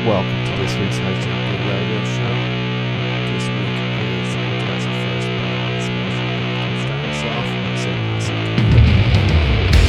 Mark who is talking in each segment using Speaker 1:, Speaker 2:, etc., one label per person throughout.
Speaker 1: Welcome to this week's HMP Radio Show. This week is Jazzy First Birthday Special. Start us off with some music.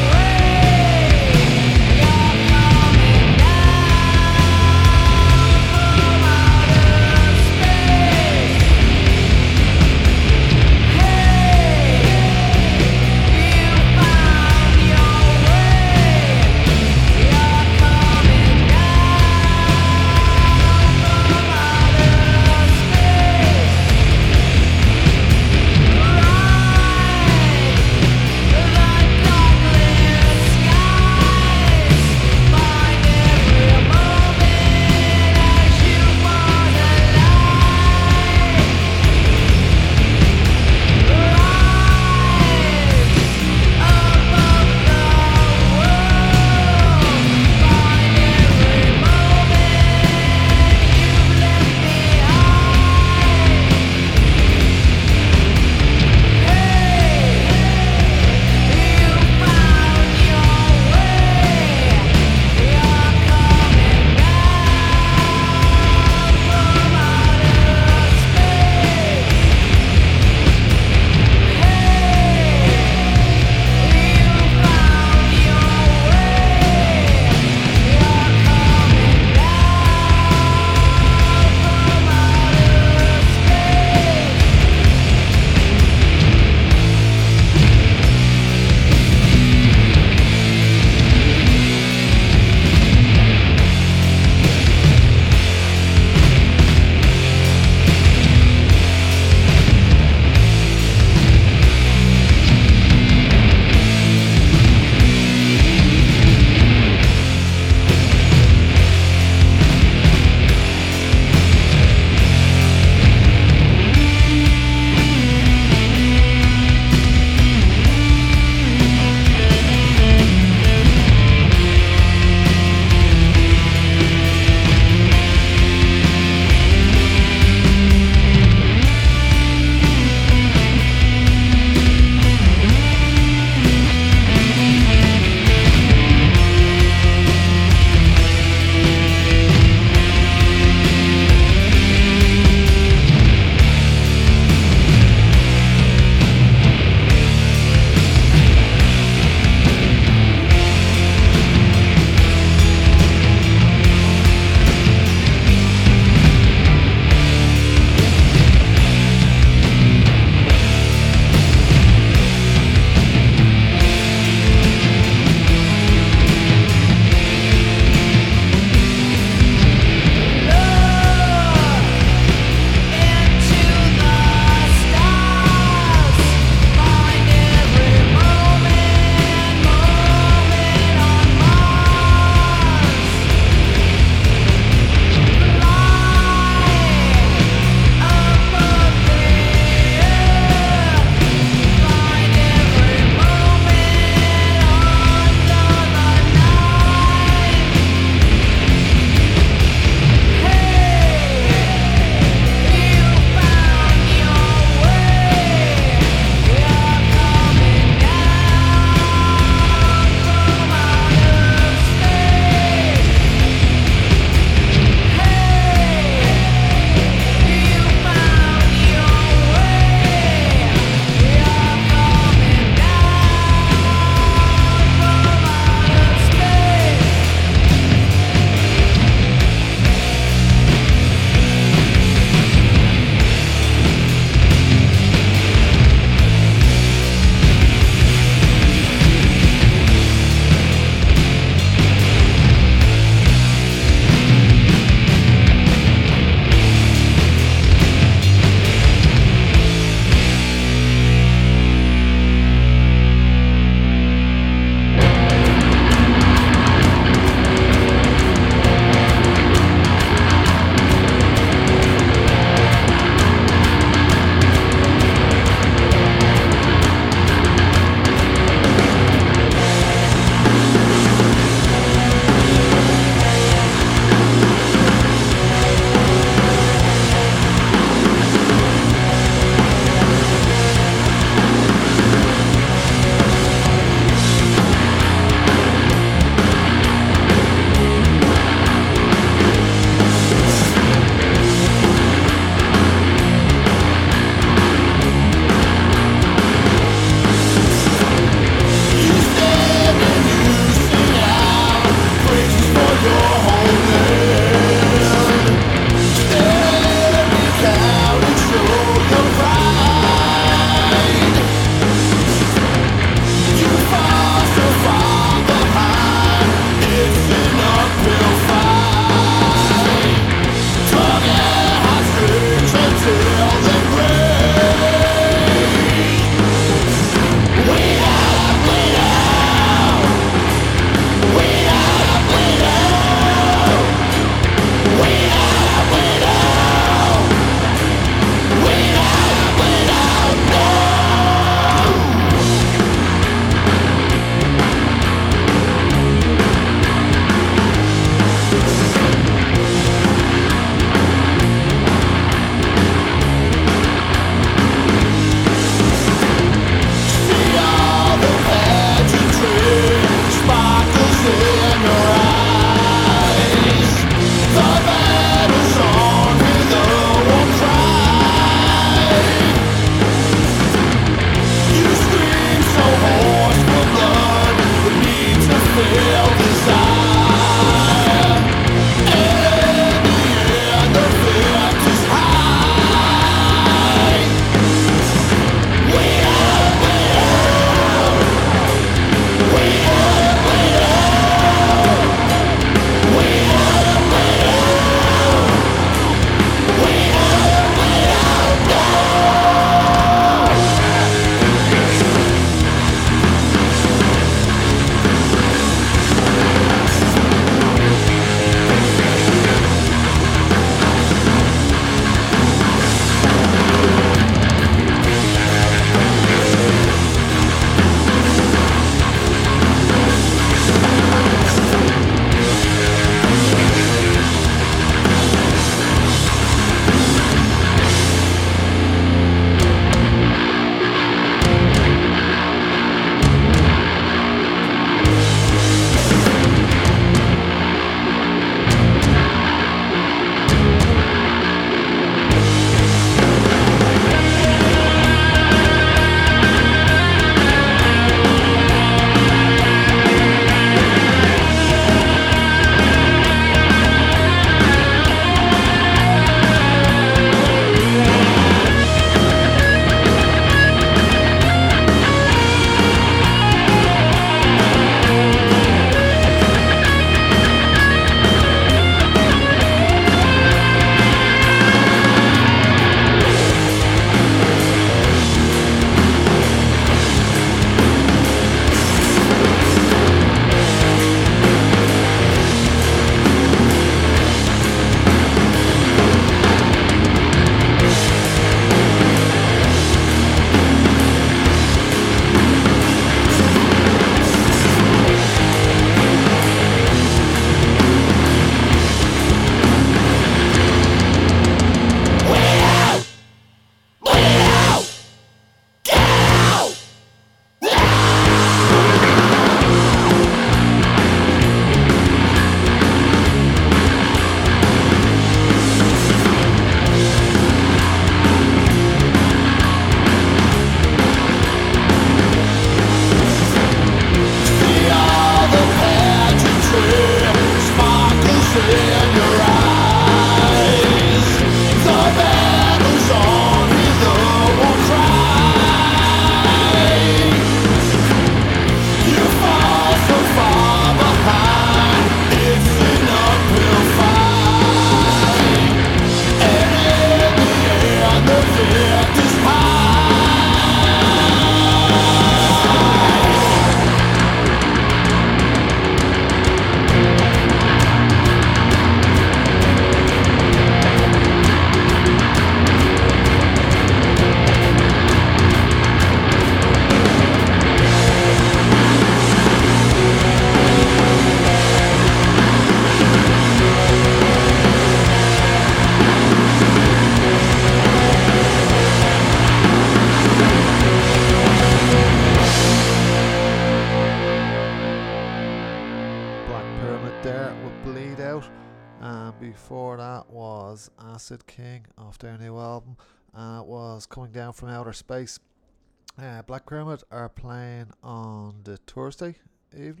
Speaker 1: Before that was Acid King off their new album, and it was Coming Down from Outer Space. Black Pyramid are playing on the Thursday evening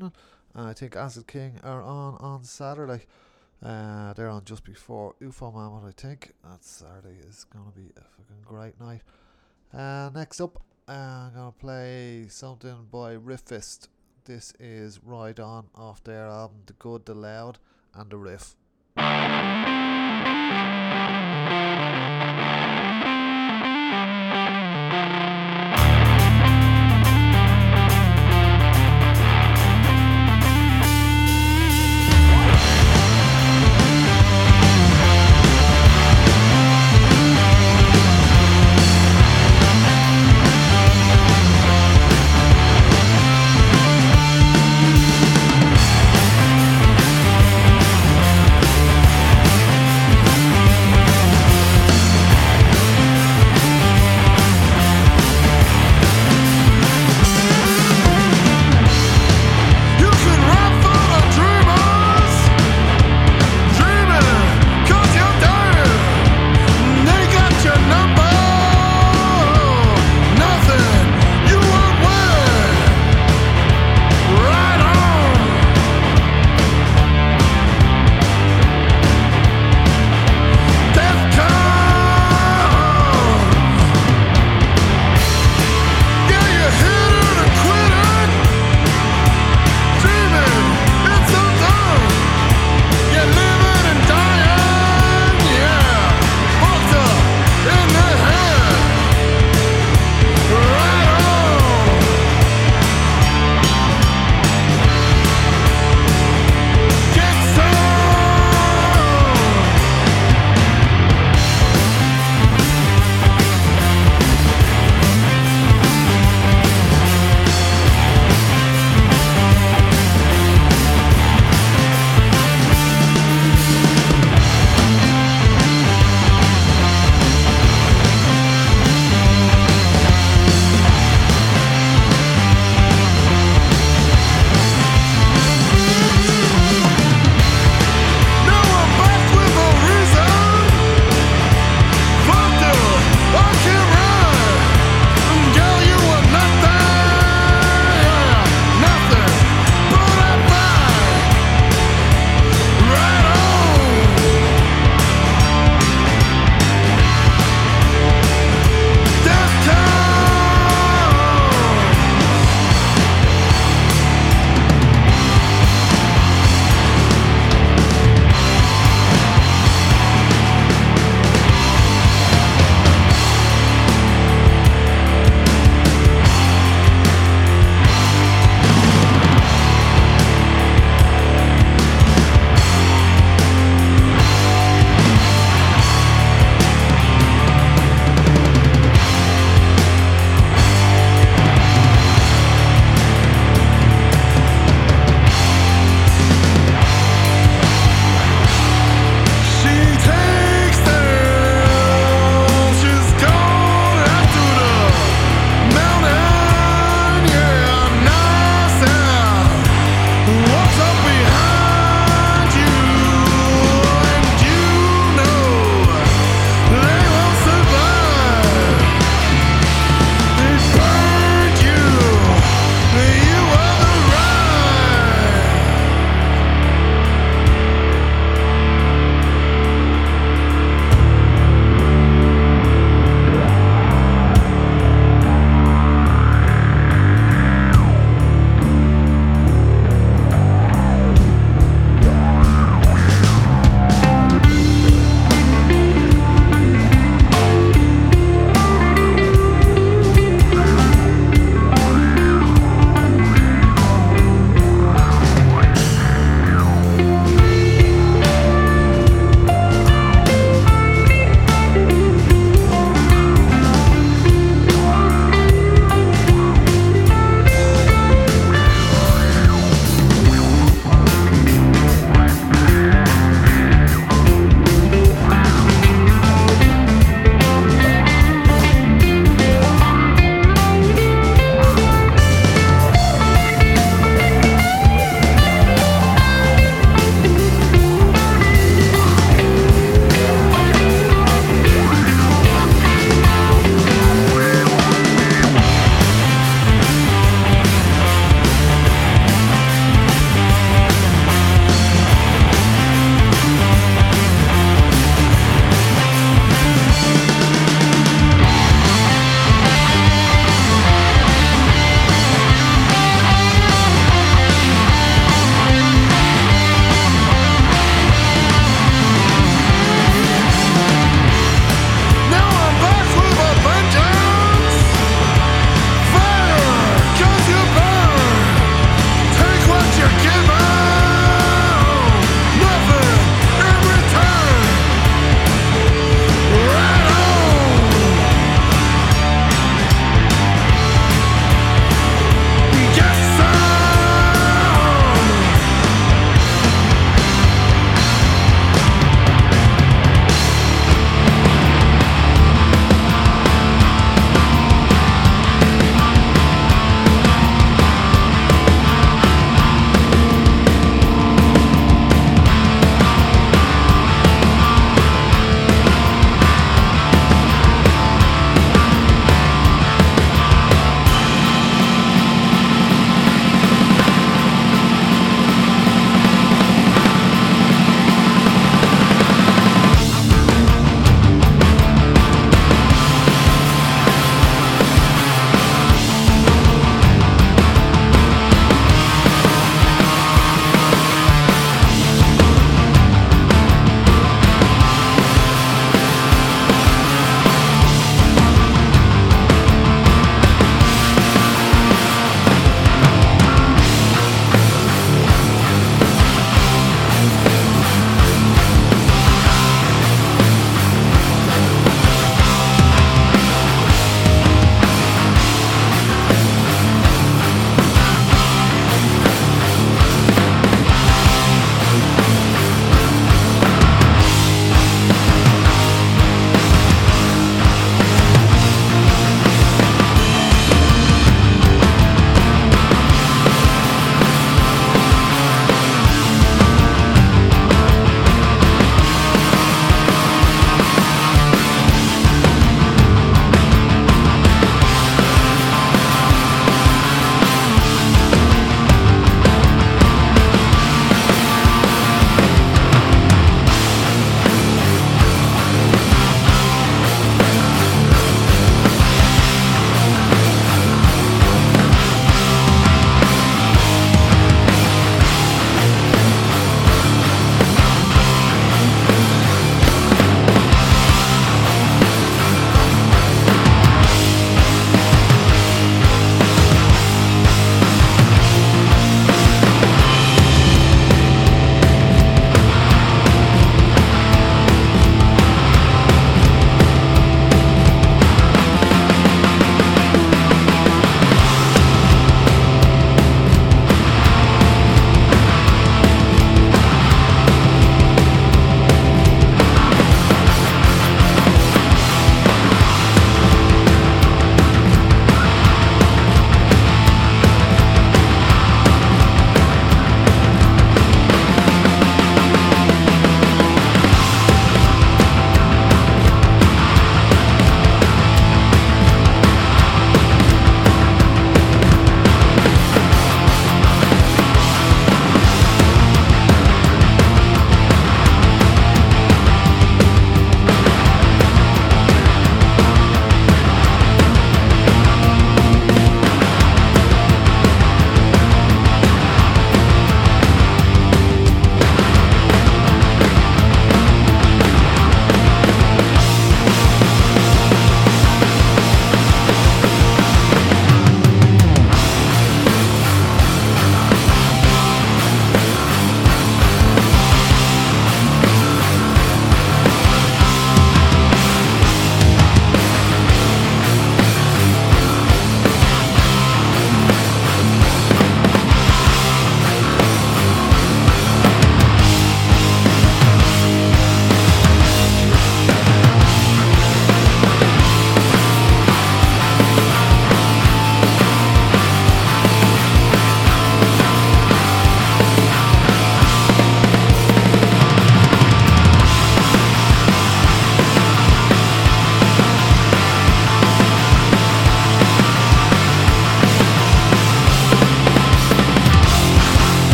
Speaker 1: And I think Acid King are on Saturday. They're on just before UFO Mammoth, I think. That Saturday is going to be a fucking great night. Next up, I'm going to play something by Riffist. This is Ride On off their album The Good, The Loud and The Riff.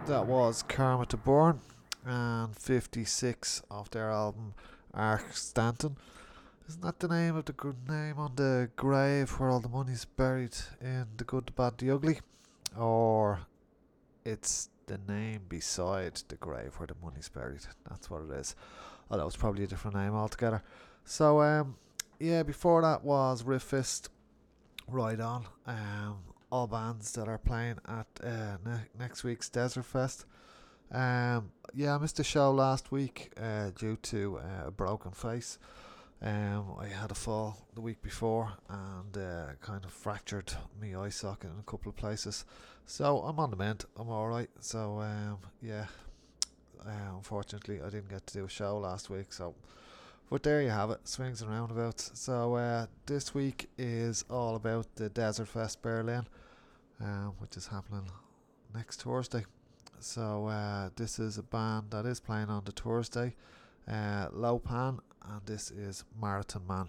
Speaker 1: That was Karma to Burn and 56 off their album Ark Stanton. Isn't that the name of the name on the grave where all the money's buried in The Good, the Bad, the Ugly? Or it's the name beside the grave where the money's buried? That's what it is. Although it's probably a different name altogether. So, yeah, before that was Riff Fist, Ride On. All bands that are playing at next week's Desert Fest. Yeah, I missed the show last week due to a broken face. I had a fall the week before and kind of fractured my eye socket in a couple of places. So I'm on the mend. I'm alright. So yeah, unfortunately I didn't get to do a show last week. So, but there you have it, swings and roundabouts. So this week is all about the Desert Fest Berlin, which is happening next Thursday. So this is a band that is playing on the Thursday, Lopan, and this is Marathon Man.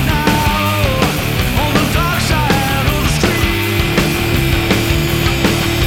Speaker 2: On the dark side of the street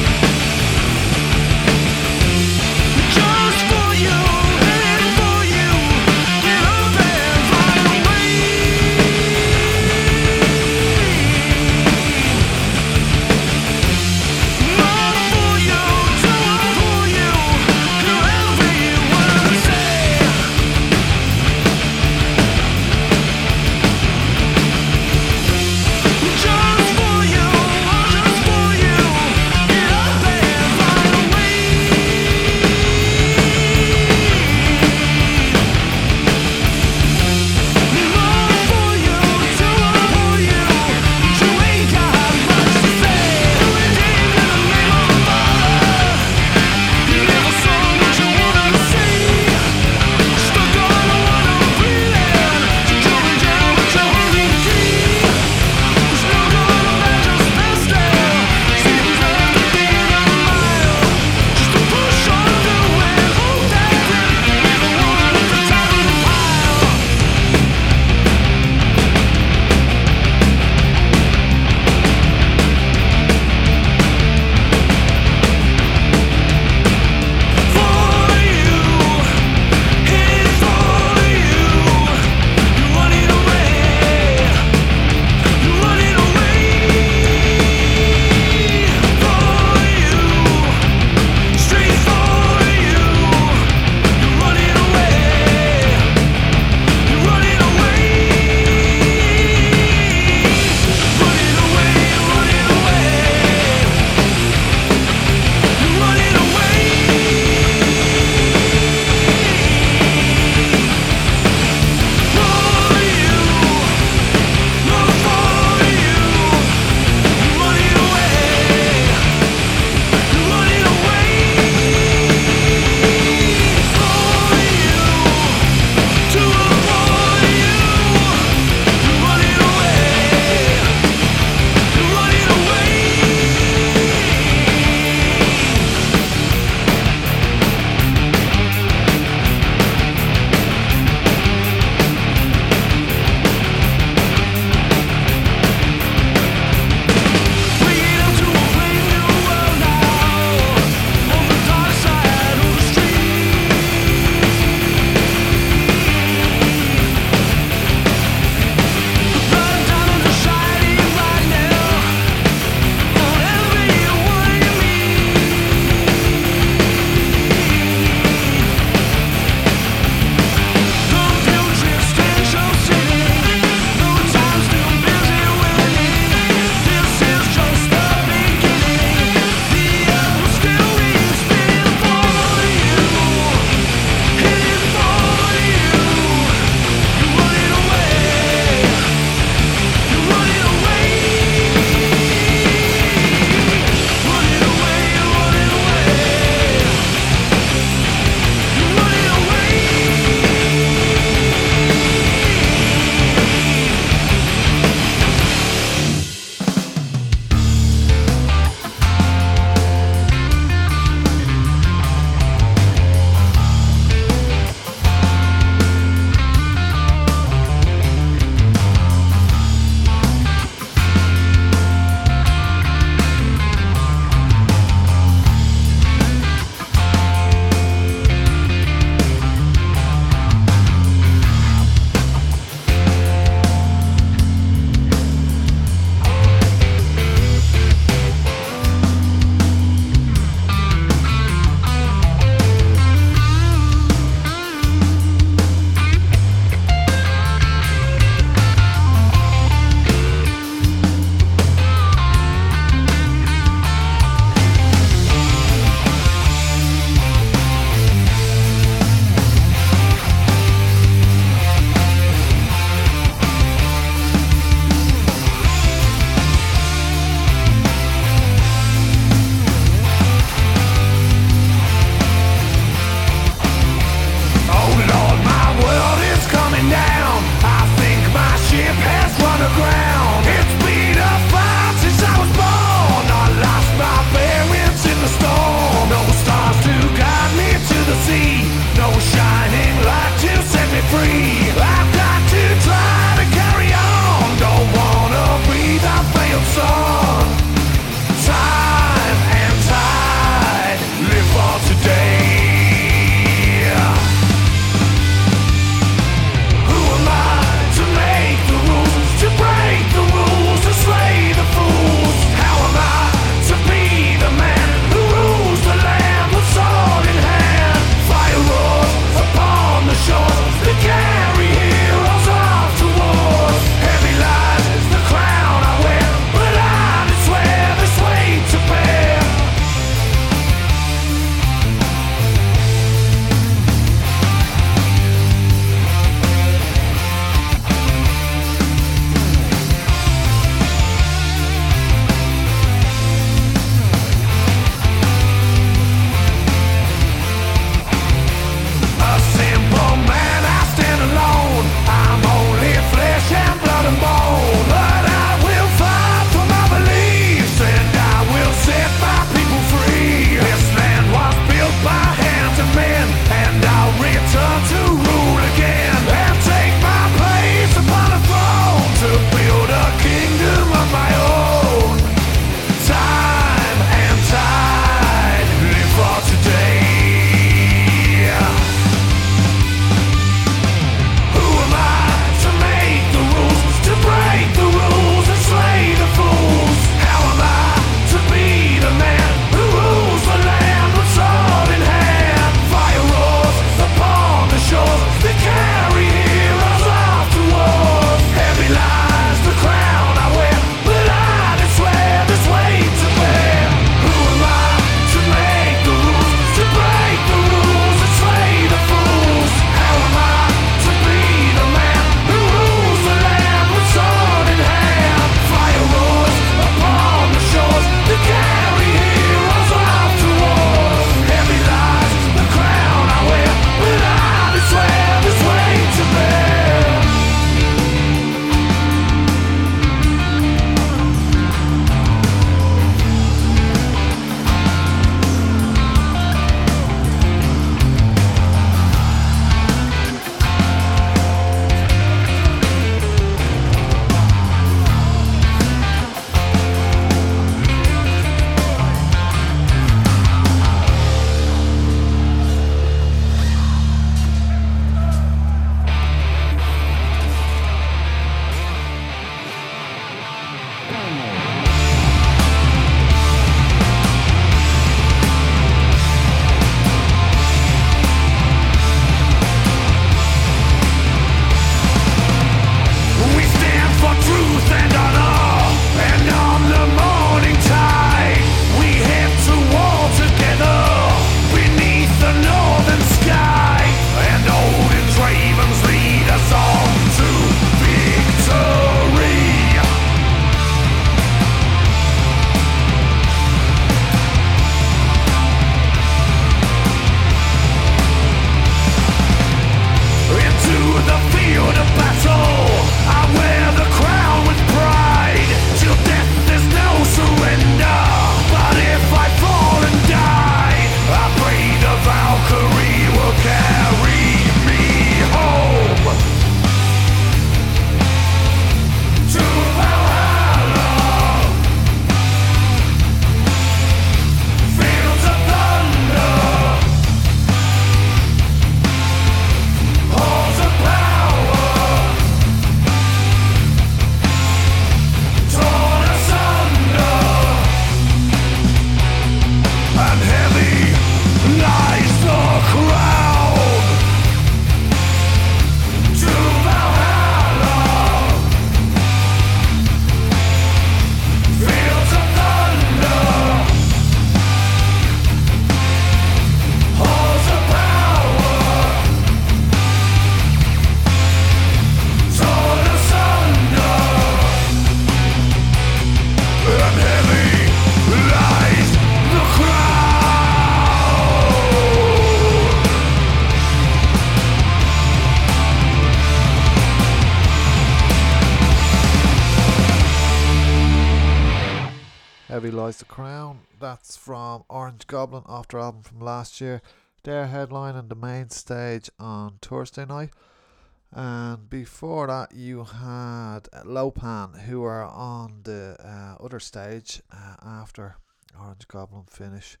Speaker 1: Heavy Lies the Crown. That's from Orange Goblin, off their album from last year. They're headlining the main stage on Thursday night. And before that, you had Lopan, who are on the other stage after Orange Goblin finish.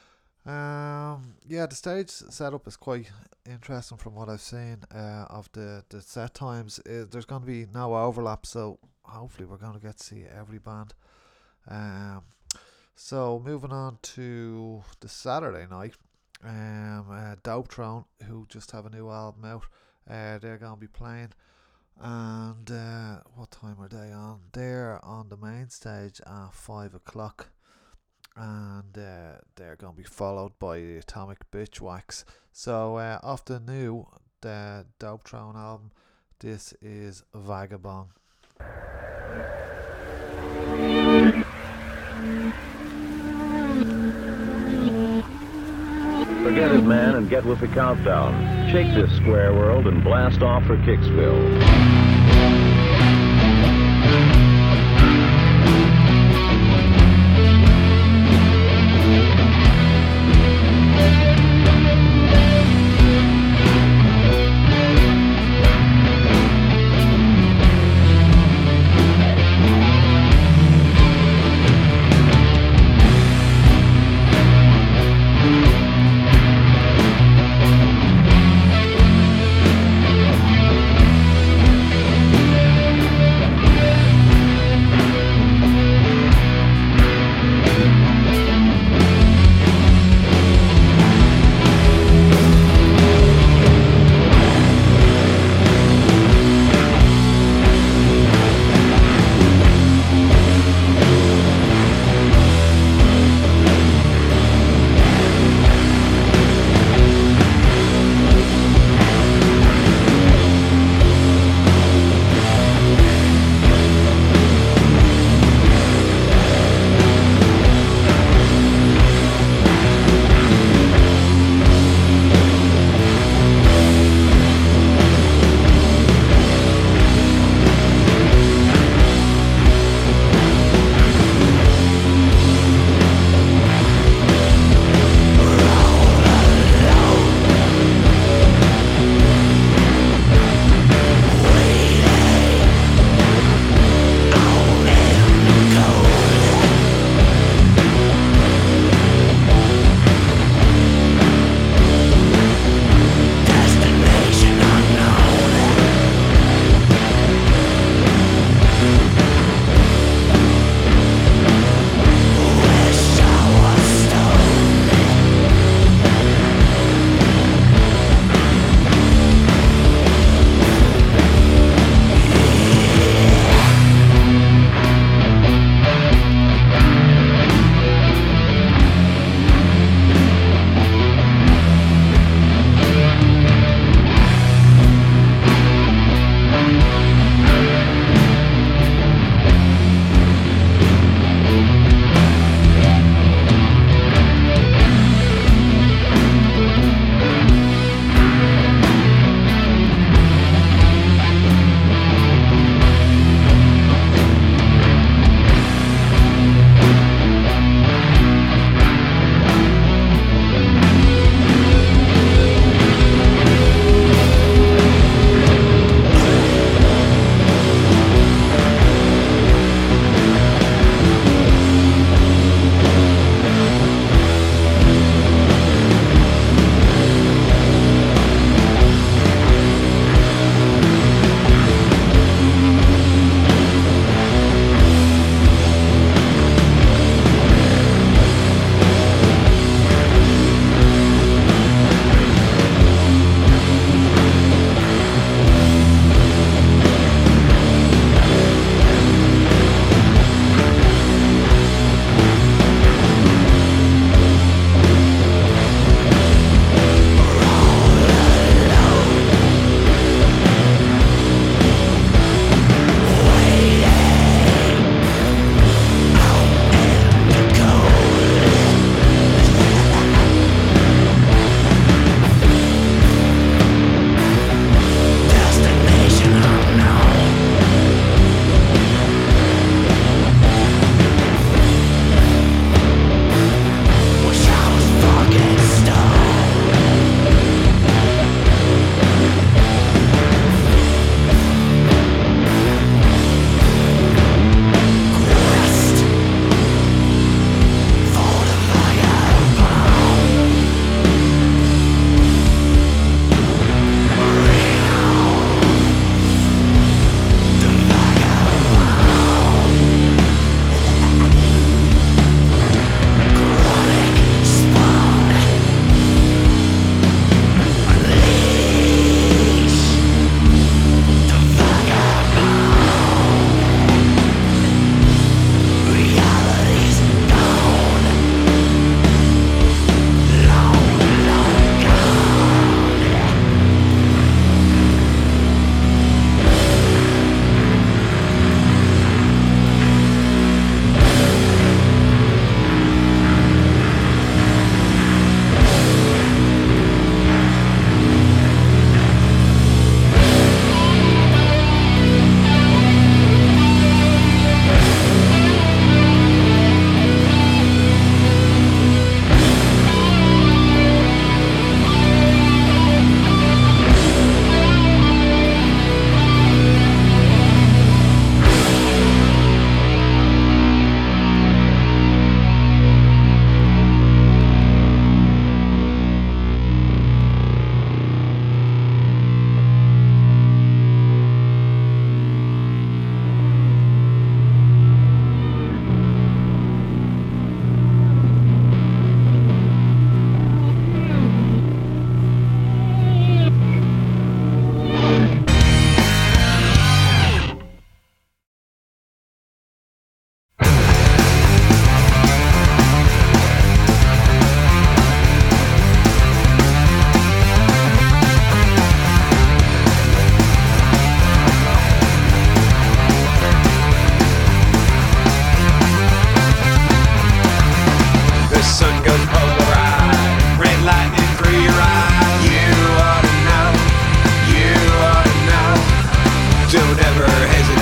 Speaker 1: The stage setup is quite interesting from what I've seen of the set times. There's going to be no overlap, so hopefully we're going to get to see every band. So moving on to the Saturday night, Dope Throne, who just have a new album out. They're going to be playing, and what time are they on? They're on the main stage at 5 o'clock, and they're going to be followed by the Atomic Bitchwax. So off the new Dope Throne album, this is Vagabond.
Speaker 2: Forget it, man, and get with the countdown. Shake this square world and blast off for Kicksville.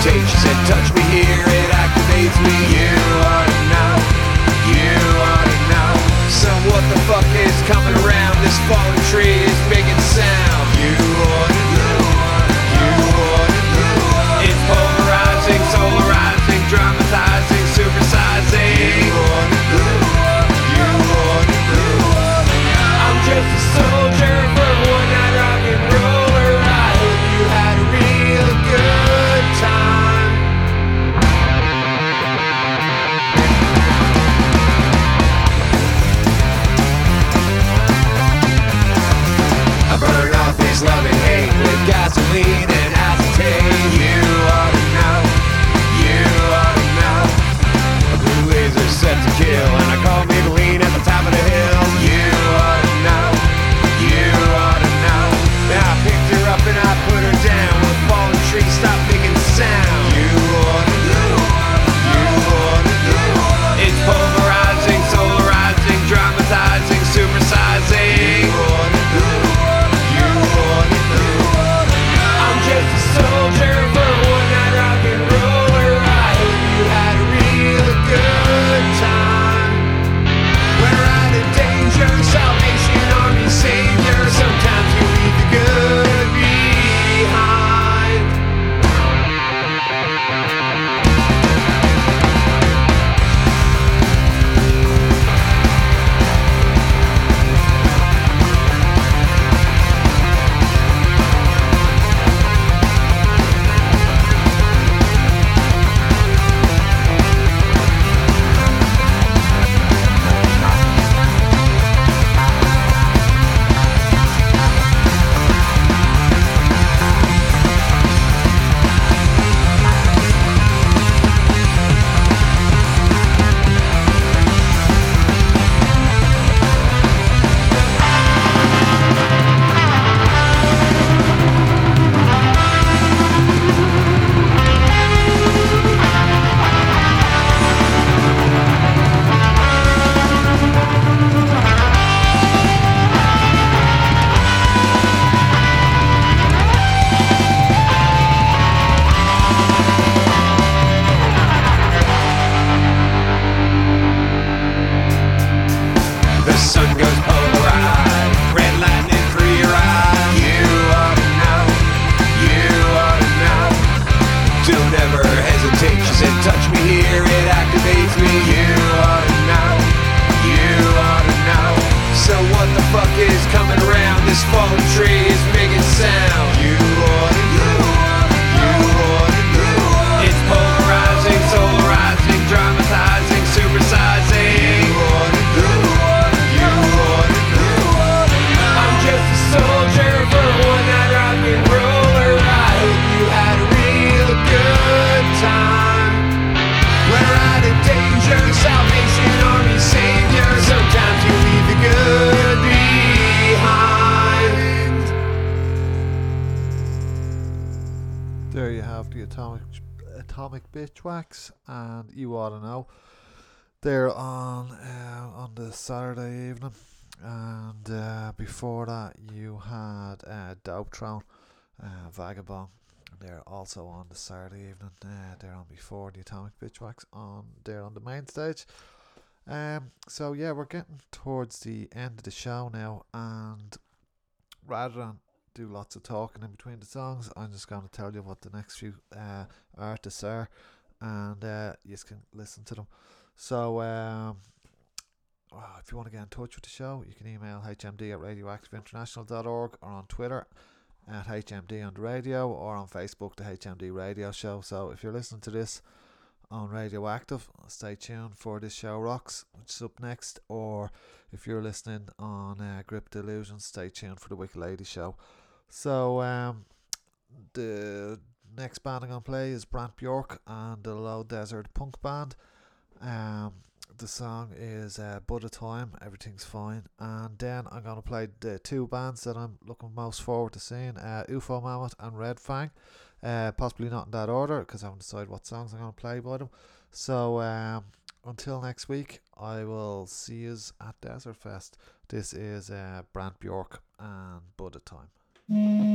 Speaker 3: hesitate. She said, touch me here, it activates me. You ought to know, you ought to know. So what the fuck is coming around? This fallen tree is making sound. You ought to know, you ought to know. It's polarizing, solarizing, dramatizing, supersizing. You ought to know, you ought to know. I'm just a soldier for one night rock and roller. I hope you had a real good time. I burn off his love and hate with gasoline and acetate. You ought to know, you ought to know. A blue laser set to kill, and I call Maybelline at the top of the hill. You ought to know, you ought to know. Now I picked her up and I put her down. When the fallen tree stopped making sound. You ought to know, you ought to know. It's polarizing, solarizing, dramatizing, supersizing. You ought to know, you ought to know. I'm just a soldier for one night rock and roller. I hope you had a real good time. We're out of danger, Salvation Army savior. Sometimes you leave the good behind. The sun goes polarized, red lightning through your eye. You ought to know, you ought to know. Don't ever hesitate. She said, touch me here, it activates me. You ought to know, you ought to know. So what the fuck is coming around? This fallen tree is making sound. You ought to know, you ought to know. It's polarizing, solarizing, dramatizing, supersizing. You ought to know, you ought to know. I'm just a soldier for one night rock and roller. I hope you had a real good time. We're out of danger, Salvation Army savior. Sometimes you leave the good behind.
Speaker 1: There you have the Atomic Bitchwax, and You Ought to Know. They're on the Saturday evening, and before that you had Dope Throne, Vagabond. They're also on the Saturday evening. They're on before the Atomic Bitchwax. They're on the main stage. So yeah, we're getting towards the end of the show now, and rather than do lots of talking in between the songs, I'm just going to tell you what the next few artists are, and you can listen to them. So if you want to get in touch with the show, you can email hmd@radioactiveinternational.org, or on Twitter at HMD on the radio, or on Facebook, the HMD Radio Show. So if you're listening to this on Radioactive, stay tuned for This Show Rocks, which is up next. Or if you're listening on Grip Delusion, stay tuned for the Wicked Lady Show. So the next band I'm going to play is Brant Bjork and the Low Desert Punk Band. The song is Buddha Time, Everything's Fine. And then I'm going to play the two bands that I'm looking most forward to seeing, UFO Mammoth and Red Fang. Possibly not in that order, because I haven't decided what songs I'm going to play by them. So until next week, I will see you at Desert Fest. This is Brant Bjork and Buddha Time.